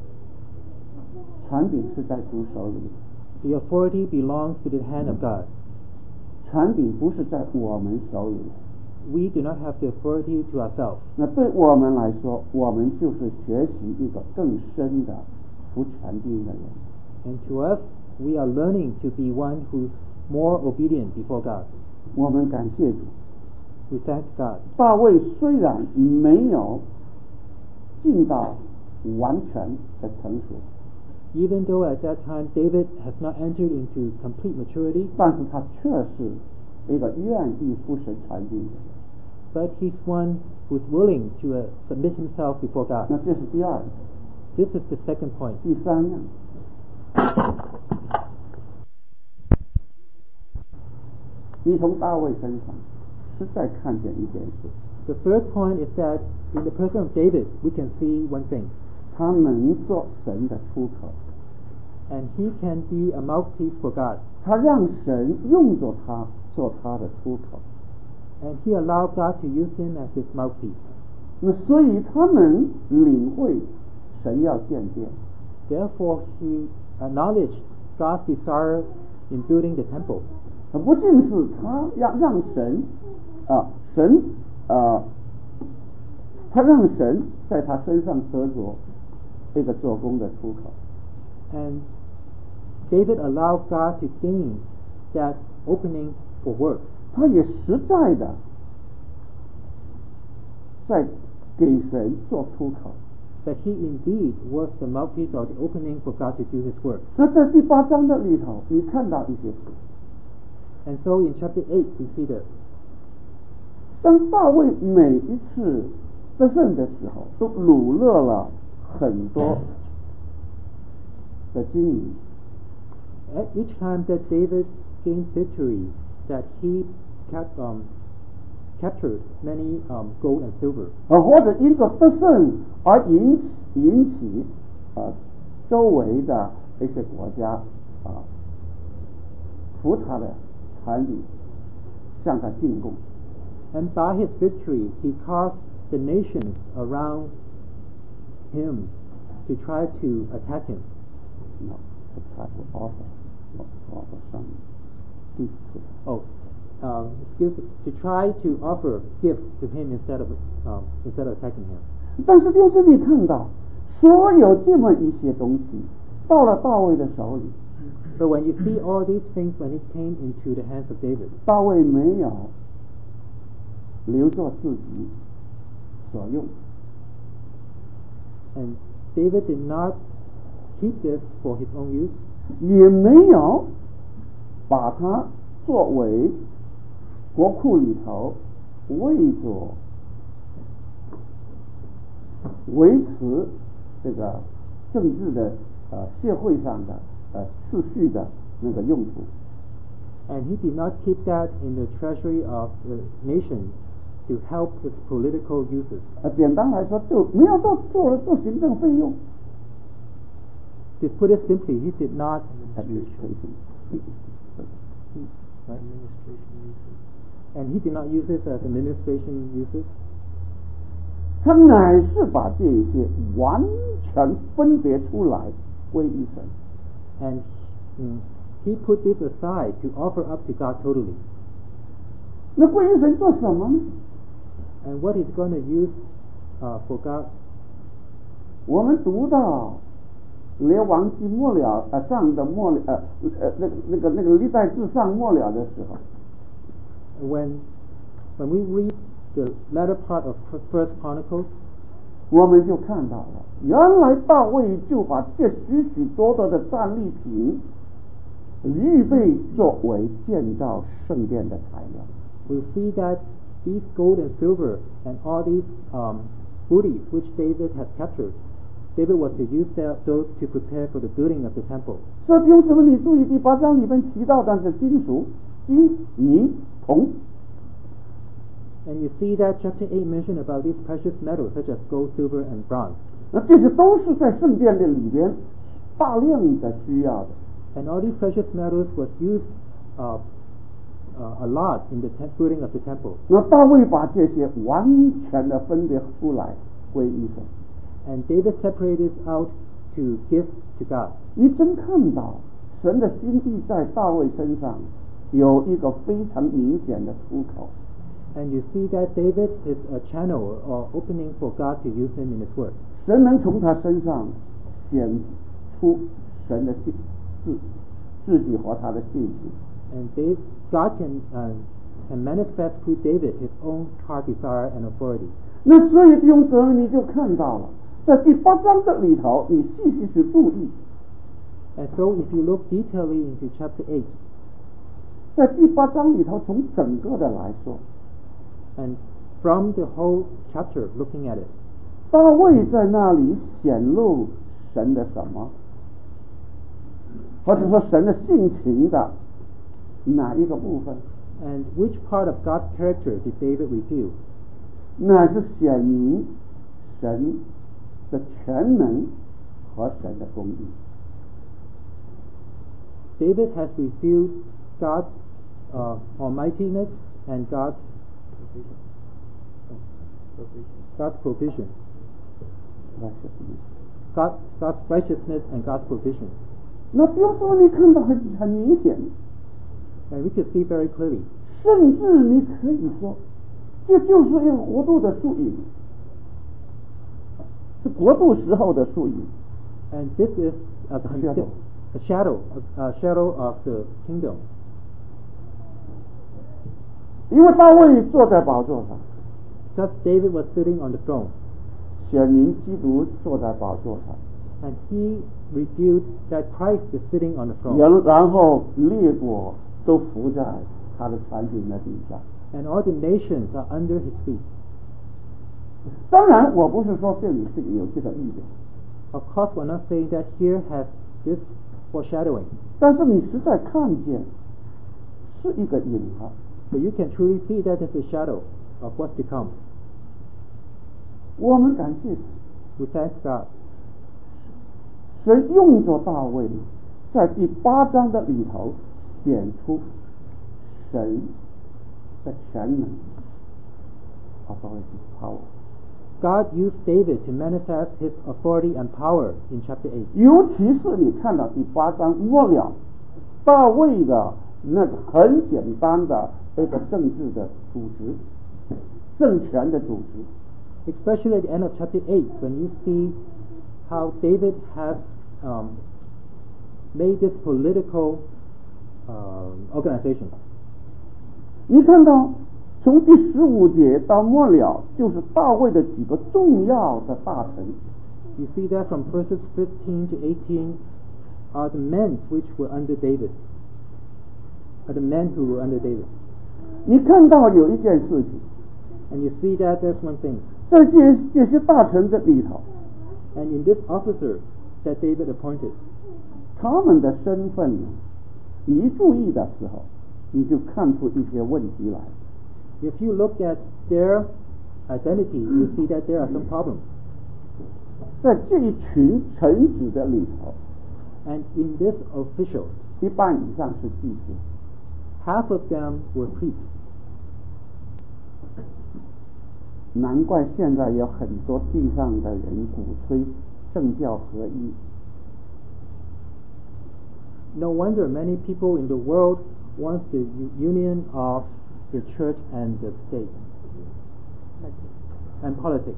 权柄是在主手里， the authority belongs to the hand of God. 权柄不是在我们手里。 We do not have the authority to ourselves. 那对我们来说，我们就是学习一个更深的服权柄的人。 And to us, we are learning to be one who's more obedient before God. 我们感谢主。 We thank God. 大卫虽然没有进到完全的成熟， Even though at that time David has not entered into complete maturity, 但是他确是一个愿意服侍权柄的人。 but he's one who's willing to uh, submit himself before 那 God. 这是第二个。 This is the second point. 第三样，你从大卫身上实在看见一件事， The third point is that in the person of David, we can see one thing, 他能做神的出口， and he can be a mouthpiece for God, 他让神用作他做他的出口。 and he allowed God to use him as his mouthpiece. 那所以他能领会神要建殿， Therefore, he acknowledged God's desire in building the temple. 不仅是他让让神啊神啊，他让神在他身上得着一个做工的出口。 And David allowed God to gain that opening for work. 他也实在的在给神做出口。 That he indeed was the mouthpiece or the opening for God to do his work. 那在第八章的里头，你看到一些事。 And so in chapter eight, we see this. 当大卫每一次得胜的时候，都掳掠了很多的金银。 At each time that David gained victory, that he kept, um, captured many um, gold and silver. 啊，或者因着得胜而引起引起啊周围的一些国家啊服他的权利，向他进贡。 And by his victory, he caused the nations around him to try to attack him. No, to try to offer, offer some gift to him. Oh, um, excuse to try to offer gift to him instead of um, instead of attacking him. 但是弟兄姊妹看到，所有这么一些东西到了大卫的手里， But when you see all these things when it came into the hands of David, 大卫没有留作自己所用， and David did not keep this for his own use, 也没有把它作为国库里头为着维持这个政治的呃社会上的呃秩序的那个用途。 and he did not keep that in the treasury of the nation to help its political uses. 呃，简单来说，就没有做做了做行政费用。 To put it simply, he did not administration right? and he did not use it as administration uses. 他乃是把这一些完全分别出来归于神。 And mm, he put this aside to offer up to God totally. 那归于神做什么呢？ And what he's going to use uh, for God, 我们读到列王记末了呃上的末了呃呃那个那个那个历代志上末了的时候， when when we read the latter part of First Chronicles, 我们就看到了，原来大卫就把这许许多多的战利品预备作为建造圣殿的材料。 we'll see that these gold and silver and all these um, booties which David has captured, David was to use that, those to prepare for the building of the temple. 所以弟兄姊妹，你注意第八章里面提到的是金属、金、银、铜。 And you see that chapter eight mentioned about these precious metals such as gold, silver, and bronze. 那这些都是在圣殿的里边大量的需要的。 And all these precious metals was used uh, uh, a lot in the te- building of the temple. 那大卫把这些完全的分别出来归于神。 And David separated this out to give to God. 你真看到神的心意在大卫身上有一个非常明显的出口。 And you see that David is a channel or opening for God to use him in his work. 神能从他身上显出神的性自自己和他的性情。 And Dave, God can, uh, can manifest through David his own heart desire and authority. 那所以弟兄姊妹，你就看到了，在第八章的里头，你细细去注意， And so if you look detailedly into chapter eight, 在第八章里头，从整个的来说， and from the whole chapter looking at it, 大卫在那里显露神的什么，或者说神的性情的哪一个部分？ and which part of God's character did David reveal? 那是显明神的全能和神的公义。 David has revealed God's uh, almightiness and God's God's provision, God, God's righteousness and God's provision. 那比如说，你看到很很明显， And we can see very clearly, 甚至你可以说，这就是一个国度的树影，是国度时候的树影。 and this is a, Shadow. a shadow, a, a shadow of the kingdom. 因为大卫坐在宝座上， Because David was sitting on the throne, 显明基督坐在宝座上， and he revealed that Christ is sitting on the throne, 然然后列国都伏在他的权柄的底下。 and all the nations are under his feet. 当然，我不是说这里是有这个预表， Of course, we're not saying that here has this foreshadowing, 但是你实在看见是一个影啊。 but you can truly see that as a shadow of what's to come. 我们感谢主， We thank God. 神用着大卫，在第八章的里头显出神的全能 authority power God used David to manifest his authority and power in chapter eight. 尤其是你看到第八章末了，大卫的那个很简单的一个政治的组织，政权的组织。 Especially at the end of chapter eight, when you see how David has um, made this political uh, organization. 你看到从第十五节到末了，就是大卫的几个重要的大臣。 You see that from verses fifteen to eighteen are the men which were under David, are the men who were under David. 你看到有一件事情， And you see that there's one thing. 在这这些大臣的里头， And in this officer that David appointed, 他们的身份呢，你一注意的时候，你就看出一些问题来。 if you look at their identity, you see that there are some problems. 在这一群臣子的里头， And in this officials, 一半以上是祭司。 half of them were priests. 难怪现在有很多地上的人鼓吹政教合一。 No wonder many people in the world want the u- union of the church and the state and politics.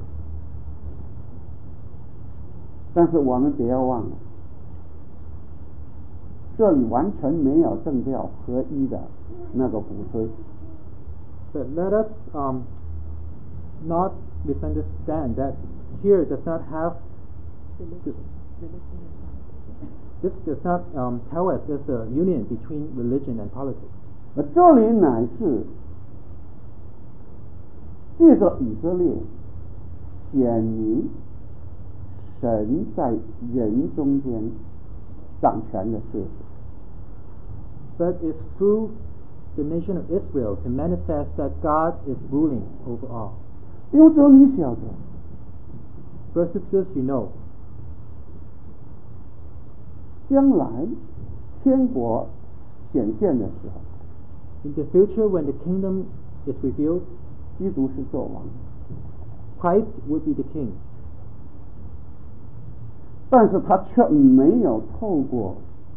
但是我们不要忘了，这里完全没有政教合一的那个鼓吹。 But let us um, not misunderstand that here does not have this, this does not um, tell us there's a union between religion and politics. 而这里乃是借着以色列显明神在人中间掌权的事实。 But it's through the nation of Israel to manifest that God is ruling over all. 因为这里晓得， Brothers and sisters, you know, 将来天国显现的时候， in the future when the kingdom is revealed, 基督是作王， Christ will be the king. 但是他却没有透过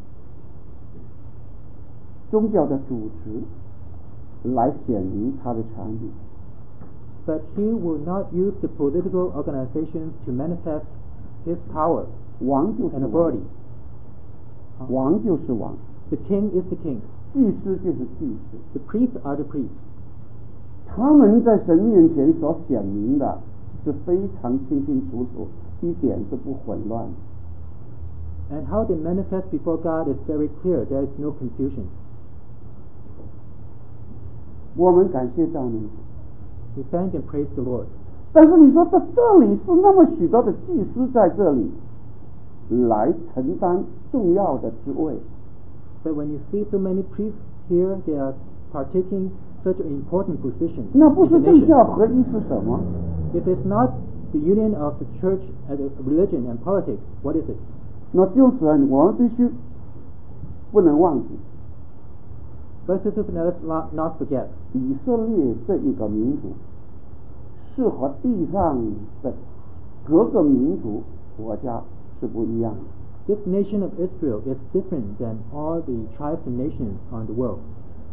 宗教的组织来显明他的权利。 But he will not use the political organizations to manifest his power 王就是 and 王， authority. 王就是王， The king is the king. 祭司就是祭司。 The priests are the priests. 他们在神面前所显明的是非常清清楚楚，一点是不混乱的。 And how they manifest before God is very clear. There is no confusion. 我们感谢赞美主。 We thank and praise the Lord. 但是你说在这里是那么许多的祭司在这里来承担重要的职位， But when you see so many priests here, they are partaking such an important position 那不 in the 是政 nation. 教合一是什么？ If it's not the union of the church and the religion and politics, what is it? 那就此我们必须不能忘记， Brothers and sisters, let us not, not forget. 以色列这一个民族是和地上的各个民族国家是不一样的。 This nation of Israel is different than all the tribes and nations on the world.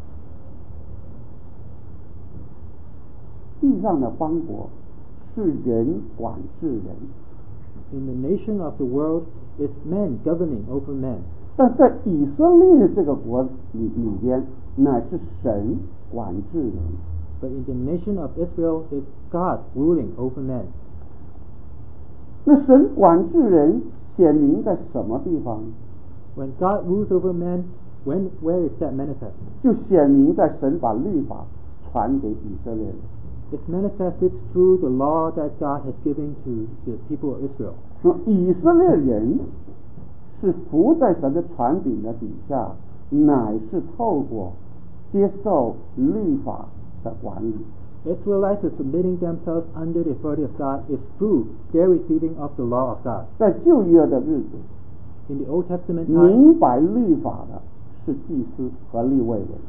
地上的邦国是人管制人， In the nation of the world, it's men governing over men. 但在以色列这个国里里边，乃是神管制人。 But in the nation of Israel, it's God ruling over men. 那神管制人显明在什么地方？ When God rules over men, when where is that manifest? 就显明在神把律法传给以色列人。 It's manifested through the law that God has given to the people of Israel. 说以色列人是服在神的权柄的底下，乃是透过接受律法的管理。 Israelites are submitting themselves under the authority of God is through their receiving of the law of God. 在旧约的日子， In the Old Testament time, 明白律法的是祭司和利未人。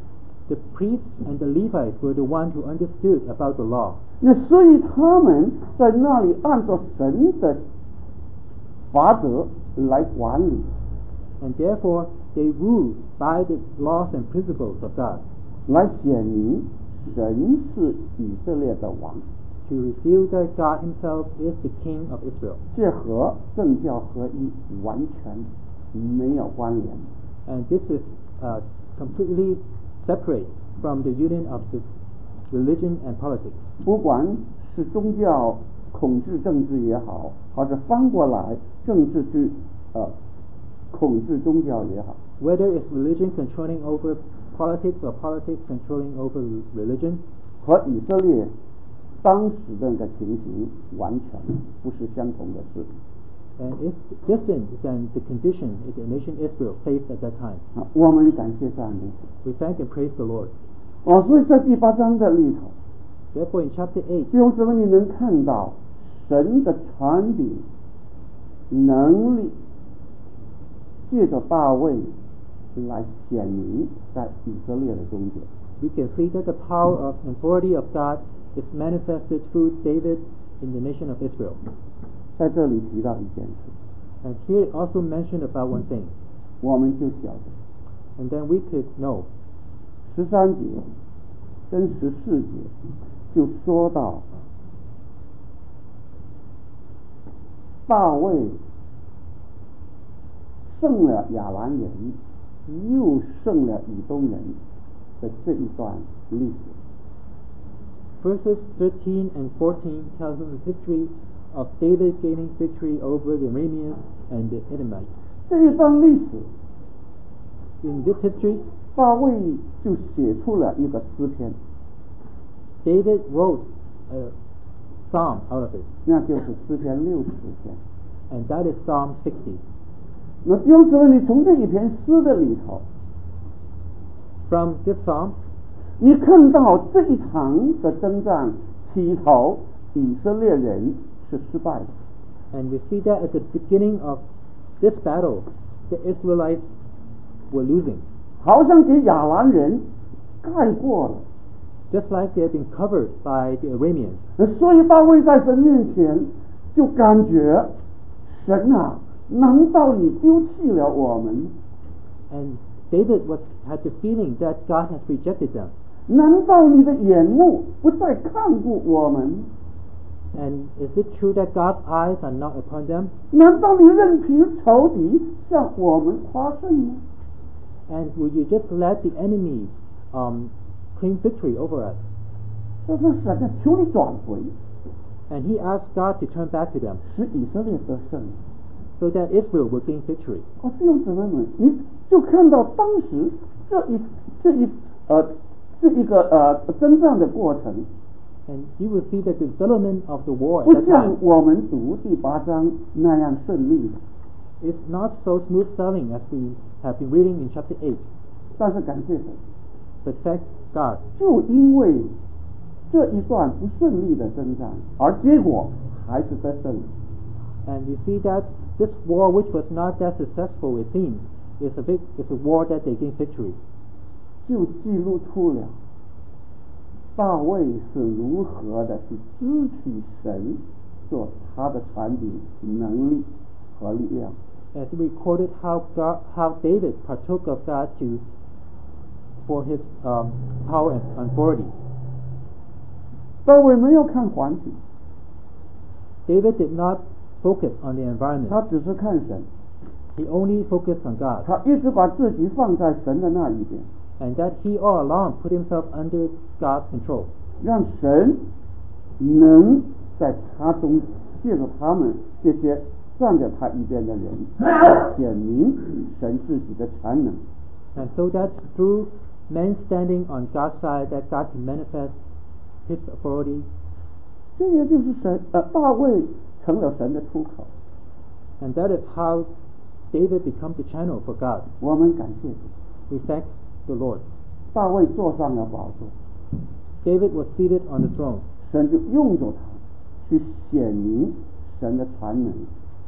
the priests and the Levites were the ones who understood about the law. 那所以他们在那里按照神的法则来管理， And therefore, they ruled by the laws and principles of God 来显明神是以色列的王。 to reveal that God himself is the King of Israel. 这和政教合一完全没有关联。 And this is uh, completely separate from the union of the religion and politics. 不管是宗教统治政治也好，还是翻过来政治去呃统治宗教也好， Whether it's religion controlling over politics or politics controlling over religion, 和以色列当时的那个情形完全不是相同的事。 and it's different than the condition that the nation Israel faced at that time. 啊，我们感谢赞美。 We thank and praise the Lord. 哦，所以在第八章的里头， Therefore, in chapter eight, 弟兄姊妹，你能看到神的权柄、能力，借着大卫来显明在以色列的中间。 we can see that the power of and authority of God is manifested through David in the nation of Israel. 在这里提到一件事， And here it also mentioned about one thing, 我们就晓得 and then we could know 十三节跟十四节就说到大卫胜了亚兰人，又胜了以东人的这一段历史。 verses thirteen and fourteen tells us the history of David gaining victory over the Arameans and the Edomites. 这一段历史， In this history, 大卫就写出了一个诗篇， David wrote a psalm out of it, 那就是诗篇六十篇。 and that is Psalm sixty. 那弟兄姊妹，你从这一篇诗的里头， From this psalm, 你看到这一场的征战起头，以色列人是失败的。 and we see that at the beginning of this battle, the Israelites were losing, 好像给亚兰人盖过了。 just like they had been covered by the Arameans. 所以大卫在神面前就感觉，神啊，难道你丢弃了我们？ And David was had the feeling that God has rejected them. 难道你的眼目不再看顾我们？ And is it true that God's eyes are not upon them? 难道你任凭仇敌向我们夸胜吗？ And will you just let the enemies um, claim victory over us? 他说：“神啊，求你转回， And he asked God to turn back to them 使以色列得胜。” so that Israel would gain victory. 哦，弟兄姊妹们，你就看到当时这一这一呃这一个呃征战的过程， And you will see that the development of the war 不 at that 像 time 我们读第八章那样顺利。 is not so smooth sailing as we have been reading in chapter eight. 但是感谢神， But thank God, 就因为这一段不顺利的征战，而结果还是得胜。 and we see that this war, which was not that successful, it seems, is a big, is a war that they gained victory. 就记录出了大卫是如何的去支取神做他的权柄、能力和力量。 As recorded how God, how David partook of God to for his um, power and authority. 大卫没有看环境， David did not focus on the environment. 他只是看神， He only focused on God, 他一直把自己放在神的那一边， and that he all along put himself under God's control, 让神能在他中借着他们这些站在他一边的人，显明神自己的全能。 and so that through men standing on God's side, that God can manifest His authority, 这也就是神呃大卫成了神的出口。 and that is how David becomes the channel for God. 我们感谢主， We thank the Lord. 大卫坐上了宝座， David was seated on the throne, 神就用着他去显明神的全能。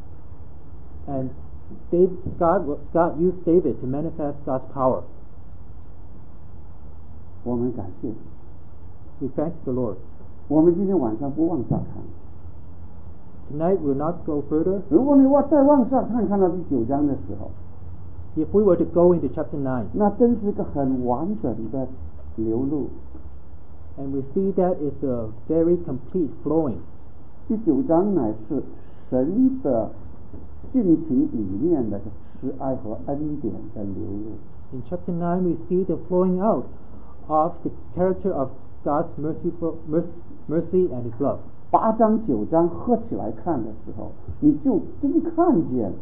and David, God, God used David to manifest God's power. 我们感谢， We thank the Lord. 我们今天晚上不往下看。 Tonight we'll not go further. 如果你往再往下看，看到第九章的时候， If we were to go into chapter nine, 那真是一个很完整的流露。 and we see that is a very complete flowing. 第九章乃是神的性情里面的慈爱和恩典的流露。 In chapter nine, we see the flowing out of the character of God's merciful, mercy, mercy and His love. 八章九章合起来看的时候，你就真看见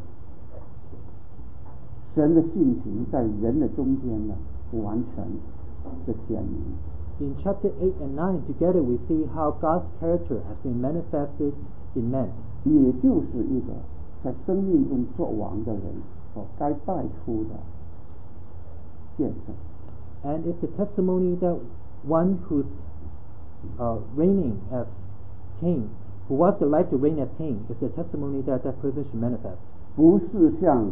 神的性情在人的中间呢，完全的显明。 In chapter eight and nine, together we see how God's character has been manifested in man. 也就是一个在生命中作王的人所该带出的见证。 And it's the testimony that one who's uh, reigning as king, who wants the life to reign as king, is the testimony that that person should manifest. 不是像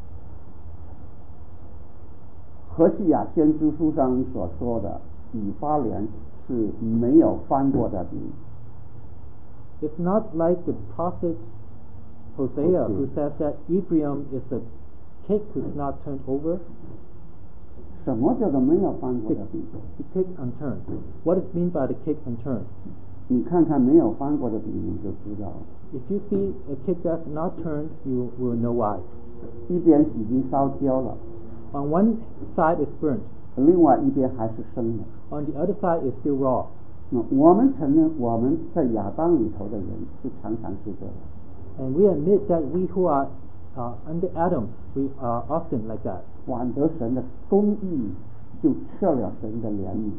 何西亚先知书上所说的，以法莲是没有翻过的饼。 It's not like the prophet Hosea Okay. who says that Ephraim is a cake who's not turned over, 什么叫做没有翻过 the, 的饼？ the cake unturned. What is meant by the cake unturned? 你看看没有翻过的饼，你就知道了。 If you see a cake that's not turned, you will know why. 一边已经烧焦了， On one side is burnt, 另外一边还是生的。 on the other side is still raw. 那我们承认我们在亚当里头的人就常常是这样。 And we admit that we who are uh, under Adam, we are often like that. 反得神的公义，就缺了神的怜悯；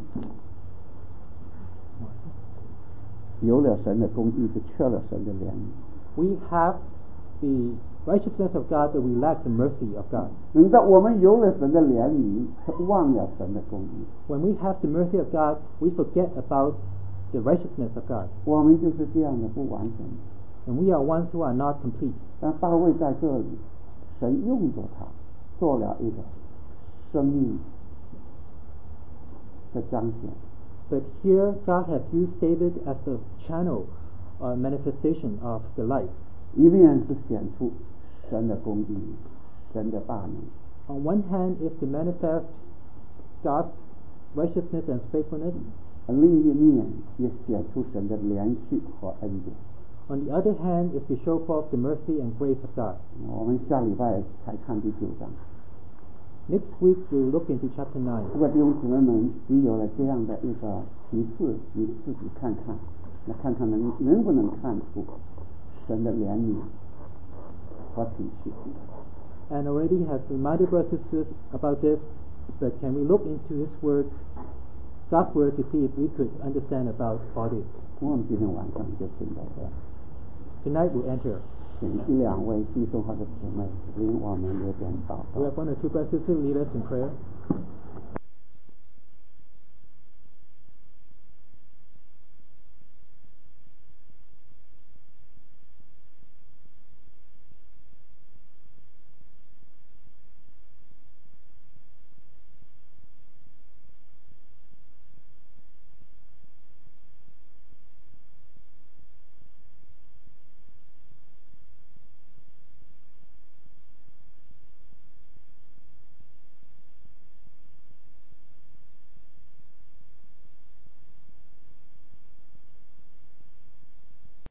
有了神的公义，就缺了神的怜悯。 We have the righteousness of God, but we lack the mercy of God. 等到我们有了神的怜悯，却忘了神的公义， When we have the mercy of God, we forget about the righteousness of God. 我们就是这样的不完整。 And we are ones who are not complete. 但大卫在这里，神用着他，做了一个生命的彰显。 But here, God has used David as a channel, uh, manifestation of the life. 一面是显出神的公义，神的大能； On one hand is to manifest God's righteousness and faithfulness. 另一面也显出神的连续和恩典。 On the other hand is to show forth the mercy and grace of God. 我们下礼拜才看第九章。 Next week we'll look into chapter nine. 如果弟兄姊妹们你有了这样的一个提示，你自己看看，那看看能能不能看出神的怜悯和体恤。 And already has reminded brothers and sisters about this, but can we look into His Word, God's Word, to see if we could understand about all this? 我们今天晚上就听到这。 Tonight we'll enter. 请一两位弟兄或者姊妹领我们有点祷 We 告。 have one or two brothers and sisters lead us in prayer.